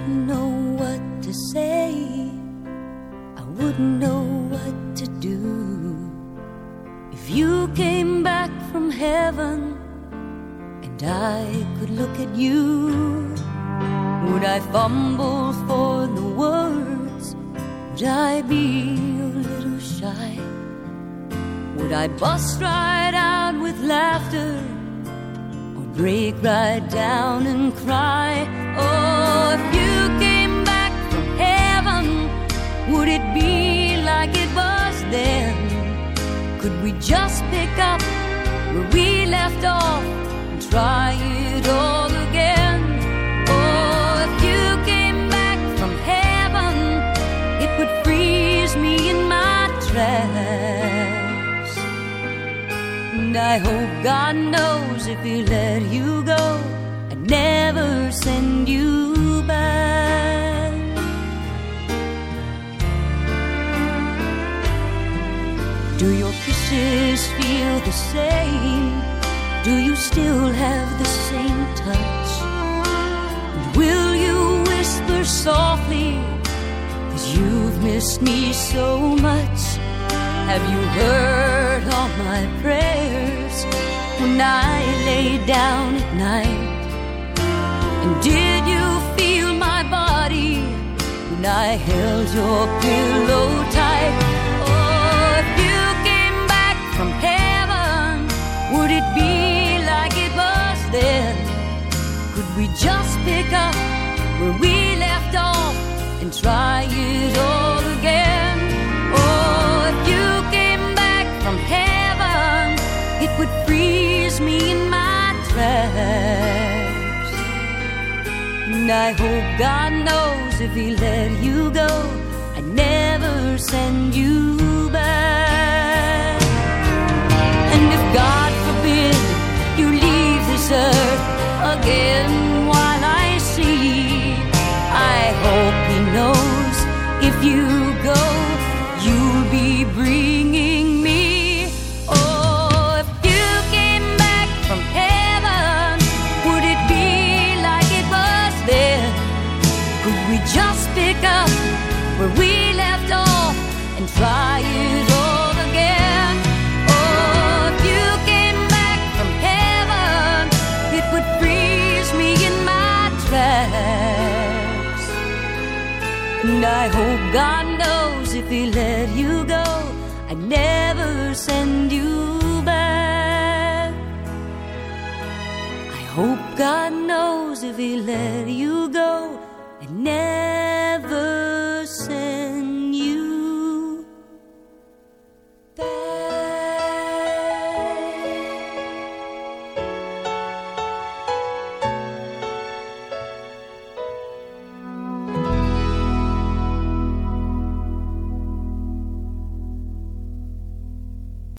wouldn't know what to say, I wouldn't know what to do. If you came back from heaven and I could look at you, would I fumble for the words? Would I be a little shy? Would I bust right out with laughter, or break right down and cry? Oh, if you came back from heaven, would it be like it was then? Could we just pick up where we left off and try it all again? Oh, if you came back from heaven, it would freeze me in my tracks. And I hope God knows if He let you go, I'd never send you back. Do your kisses feel the same? Do you still have the same touch? And will you whisper softly, 'cause you've missed me so much? Have you heard all my prayers when I lay down at night? And did you feel my body when I held your pillow tight? Oh, if you came back from heaven, would it be like it was then? Could we just pick up where we left off and try it all again? Oh, if you came back from heaven, it would freeze me in my tracks. And I hope God knows if He let you go, I'd never send you back. And if God forbid you leave this earth again while I sleep, I hope He knows if you go, you'll be bringing me. Oh, if you came back from heaven, would it be like it was then? Could we just pick up where we left off and try it all again? Oh, if you came back from heaven, it would freeze me in my tracks. And I hope God knows if He let you go, I'd never send you back. I hope God knows if He let you go, I'd never